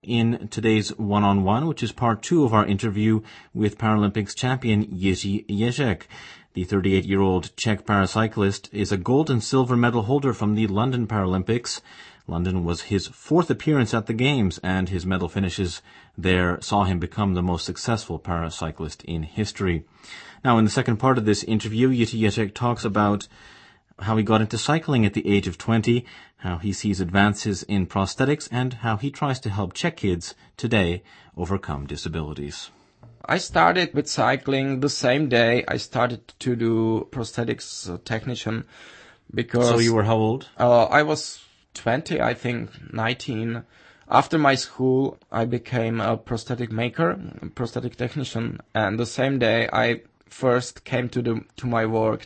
in today's one-on-one, which is part 2 of our interview with Paralympics champion Jiří Ježek. The 38-year-old Czech paracyclist is a gold and silver medal holder from the London Paralympics. London was his 4th appearance at the Games, and his medal finishes there saw him become the most successful paracyclist in history. Now, in the second part of this interview, Jiří Ježek talks about how he got into cycling at the age of 20, how he sees advances in prosthetics, and how he tries to help Czech kids today overcome disabilities. I started with cycling the same day I started to do prosthetics technician because... So you were how old? I was 20, I think 19. After my school, I became a prosthetic maker, a prosthetic technician, and the same day I first came to my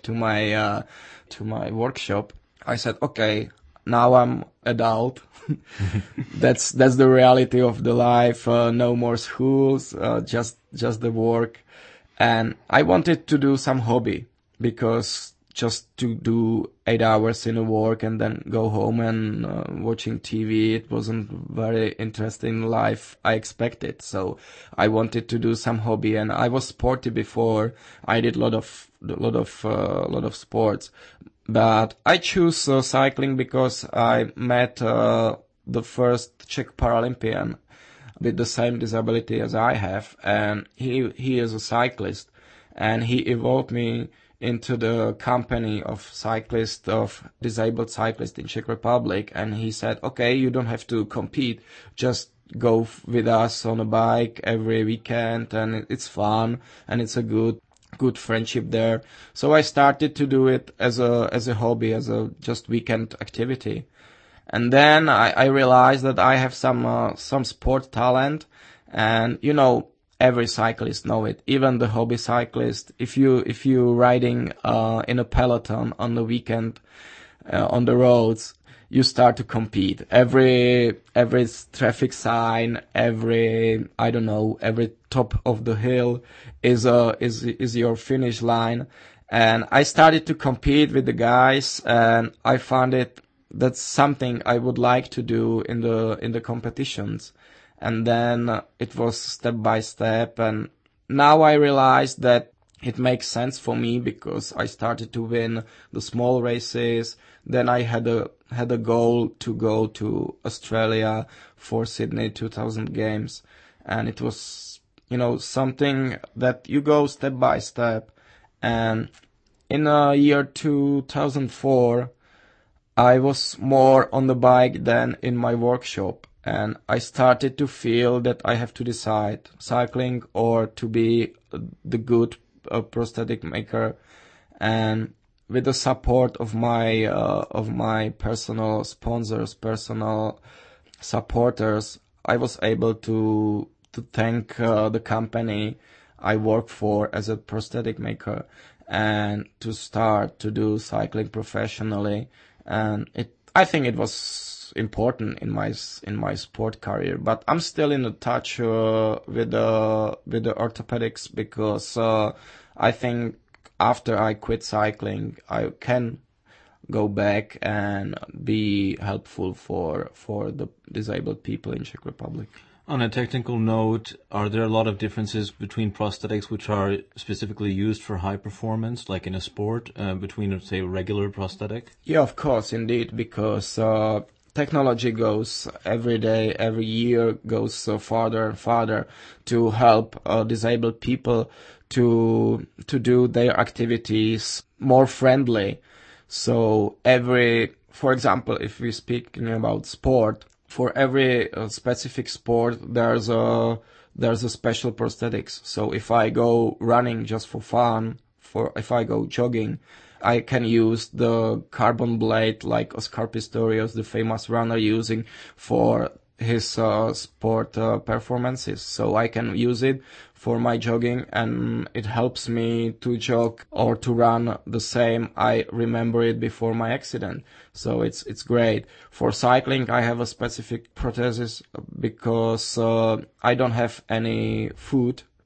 workshop. I said, okay, now I'm adult. That's the reality of the life. No more schools, just the work. And I wanted to do some hobby, because just to do 8 hours in a work and then go home and watching TV, it wasn't very interesting life I expected. So I wanted to do some hobby, and I was sporty before. I did a lot of sports, but I choose cycling because I met the first Czech Paralympian with the same disability as I have, and he is a cyclist, and he evolved me into the company of disabled cyclists in Czech Republic. And he said, okay, you don't have to compete, just go with us on a bike every weekend, and it's fun, and it's a good friendship there. So I started to do it as a hobby, as a just weekend activity. And then I realized that I have some sport talent, and every cyclist know it, even the hobby cyclist. If you riding in a peloton on the weekend on the roads, you start to compete. Every traffic sign, every top of the hill is your finish line. And I started to compete with the guys, and I found that's something I would like to do in the competitions. And then it was step by step, and now I realize that it makes sense for me because I started to win the small races. Then I had a goal to go to Australia for Sydney 2000 Games, and it was something that you go step by step. And in the year 2004, I was more on the bike than in my workshop. And I started to feel that I have to decide cycling or to be the good prosthetic maker. And with the support of my personal sponsors, personal supporters, I was able to thank the company I work for as a prosthetic maker, and to start to do cycling professionally. And I think it was important in my sport career, but I'm still in touch with the orthopedics, because I think after I quit cycling, I can go back and be helpful for the disabled people in Czech Republic. On a technical note, are there a lot of differences between prosthetics which are specifically used for high performance, like in a sport, between, say, a regular prosthetic? Yeah, of course, indeed, because technology goes every day, every year goes farther and farther to help disabled people to do their activities more friendly. So for example, if we're speaking about sport, for every specific sport, there's a special prosthetics. So if I go running just for fun, if I go jogging, I can use the carbon blade like Oscar Pistorius, the famous runner, using for his sport performances. So I can use it for my jogging, and it helps me to jog or to run the same I remember it before my accident. So it's great. For cycling, I have a specific prosthesis because I don't have any foot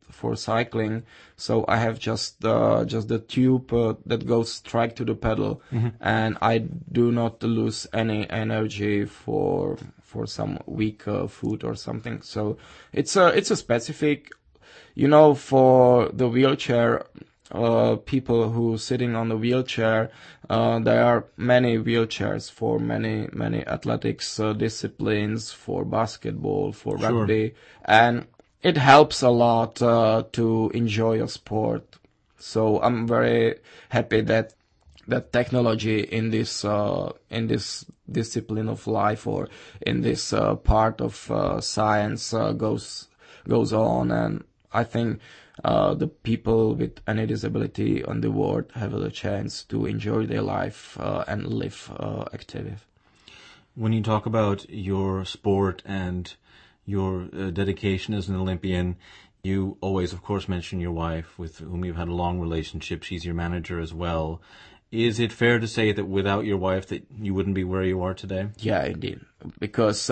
for cycling. So I have just the tube that goes straight to the pedal, and I do not lose any energy for some weak food or something. So it's a specific, for the wheelchair. People who sitting on the wheelchair, there are many wheelchairs for many athletics disciplines, for basketball, for rugby, and it helps a lot to enjoy a sport. So I'm very happy that technology in this discipline of life, or in this part of science goes on, and I think the people with any disability on the world have the chance to enjoy their life and live active. When you talk about your sport and your dedication as an Olympian, you always, of course, mention your wife, with whom you've had a long relationship. She's your manager as well. Is it fair to say that without your wife that you wouldn't be where you are today? Yeah, indeed. Because,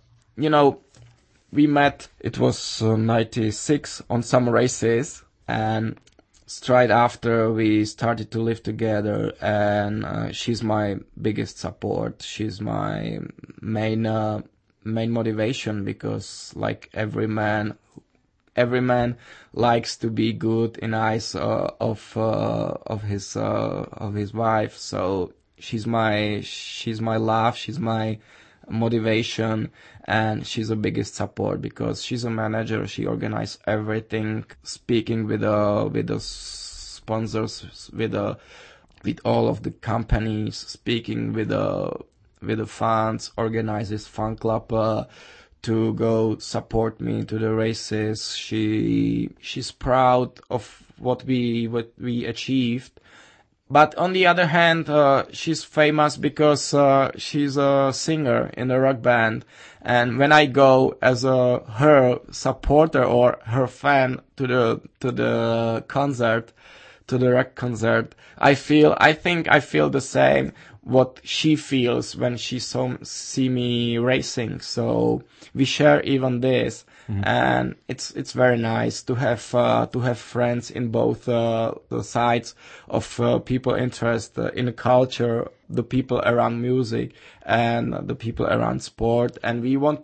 we met, it was 96 on some races, and straight after we started to live together, and she's my biggest support. She's my main motivation, because like every man likes to be good in eyes of his wife. So she's my love, she's my motivation, and she's the biggest support, because she's a manager. She organizes everything, speaking with the sponsors, with all of the companies, speaking with the fans, organizes fan club to go support me to the races. She's proud of what we achieved. But on the other hand, she's famous because she's a singer in a rock band. And when I go as her supporter or her fan to the concert, to the rock concert, I think I feel the same what she feels when she see me racing. So we share even this. And it's very nice to have friends in both the sides of people interested in the culture, the people around music, and the people around sport. And we want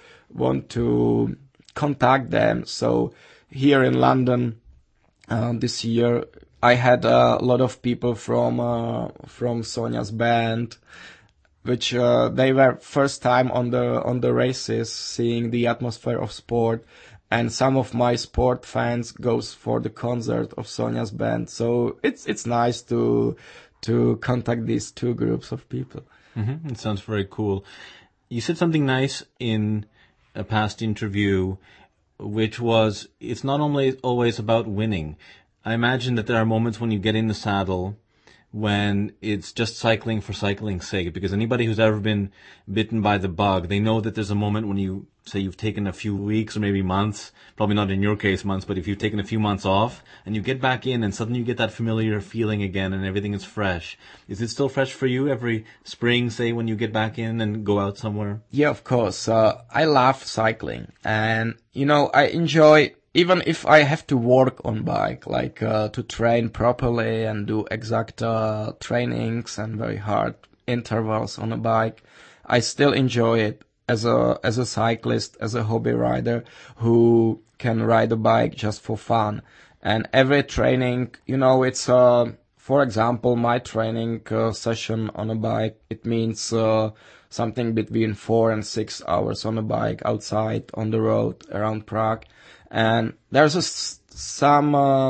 to contact them. So here in London this year, I had a lot of people from Sonia's band, which they were first time on the races, seeing the atmosphere of sport, and some of my sport fans goes for the concert of Sonia's band. So it's nice to contact these two groups of people. It sounds very cool. You said something nice in a past interview, which was, it's not only always about winning. I imagine that there are moments when you get in the saddle when it's just cycling for cycling's sake, because anybody who's ever been bitten by the bug, they know that there's a moment when you say you've taken a few weeks or maybe months, probably not in your case months, but if you've taken a few months off and you get back in and suddenly you get that familiar feeling again and everything is fresh. Is it still fresh for you every spring, say, when you get back in and go out somewhere? Yeah, of course. I love cycling, and I enjoy, even if I have to work on bike, like to train properly and do exact trainings and very hard intervals on a bike, I still enjoy it as a cyclist, as a hobby rider who can ride a bike just for fun. And every training, it's for example, my training session on a bike, it means something between 4 and 6 hours on a bike outside on the road around Prague. And there's some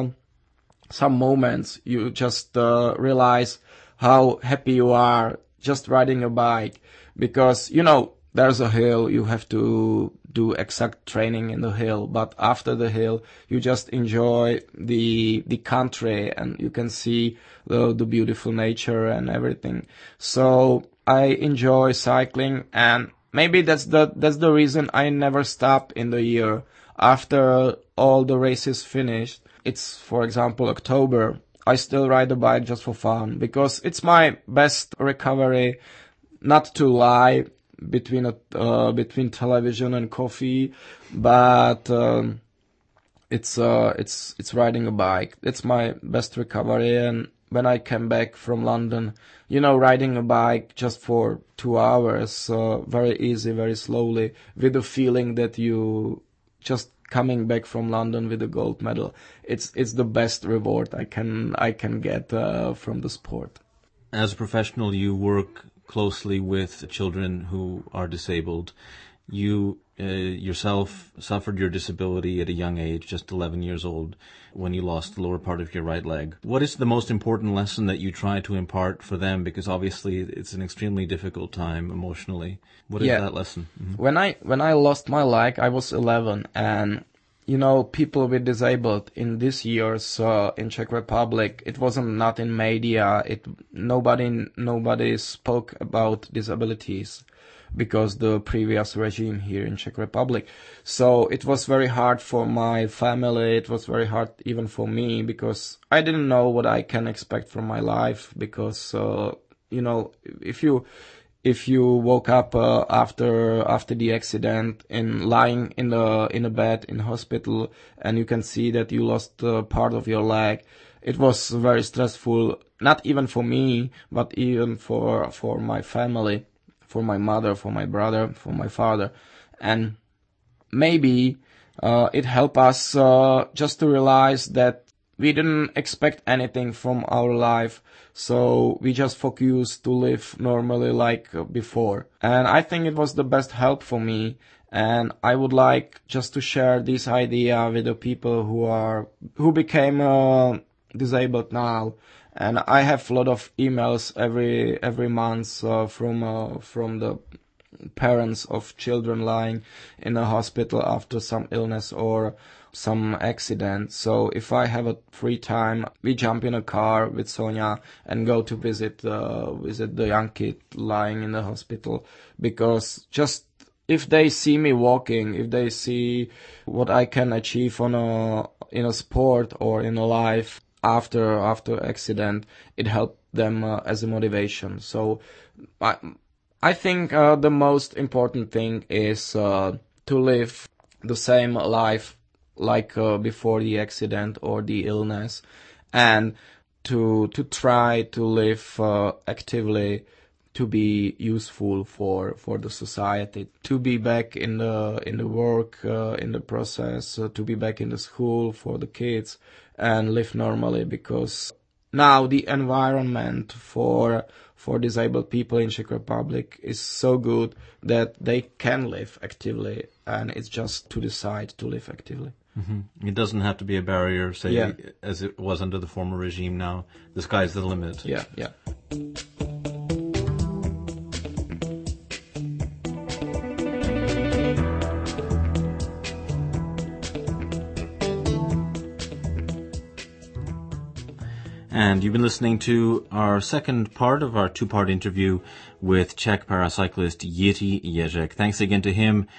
moments you just realize how happy you are just riding a bike, because there's a hill, you have to do exact training in the hill, but after the hill you just enjoy the country and you can see the beautiful nature and everything. So I enjoy cycling, and maybe that's the reason I never stop in the year. After all the races finished, it's, for example, October, I still ride a bike just for fun, because it's my best recovery, not to lie, between television and coffee, but it's riding a bike. It's my best recovery. And when I came back from London, riding a bike just for 2 hours, very easy, very slowly, with the feeling that you just coming back from London with a gold medal. It's the best reward I can get from the sport. As a professional, you work closely with children who are disabled. You yourself suffered your disability at a young age, just 11 years old, when you lost the lower part of your right leg. What is the most important lesson that you try to impart for them? Because obviously it's an extremely difficult time emotionally. What is that lesson? Mm-hmm. When I lost my leg, I was 11, and people with disabled in these years in Czech Republic, it wasn't not in media. Nobody spoke about disabilities because the previous regime here in Czech Republic. So it was very hard for my family. It was very hard even for me because I didn't know what I can expect from my life. Because if you woke up after the accident and lying in a bed in hospital, and you can see that you lost part of your leg, it was very stressful. Not even for me, but even for my family, for my mother, for my brother, for my father. And maybe it helped us just to realize that we didn't expect anything from our life, so we just focused to live normally like before. And I think it was the best help for me. And I would like just to share this idea with the people who became disabled now. And I have a lot of emails every month from the parents of children lying in a hospital after some illness or some accident. So if I have a free time, we jump in a car with Sonia and go to visit the young kid lying in the hospital. Because just if they see me walking, if they see what I can achieve in a sport or in a life after accident, it helped them as a motivation. So I think the most important thing is to live the same life like before the accident or the illness, and to try to live actively, to be useful for the society, to be back in the work, in the process, to be back in the school for the kids and live normally. Because now the environment for disabled people in Czech Republic is so good that they can live actively, and it's just to decide to live actively. Mm-hmm. It doesn't have to be a barrier, as it was under the former regime. Now the sky's the limit. Yeah. And you've been listening to our second part of our two-part interview with Czech paracyclist Jiří Ježek. Thanks again to him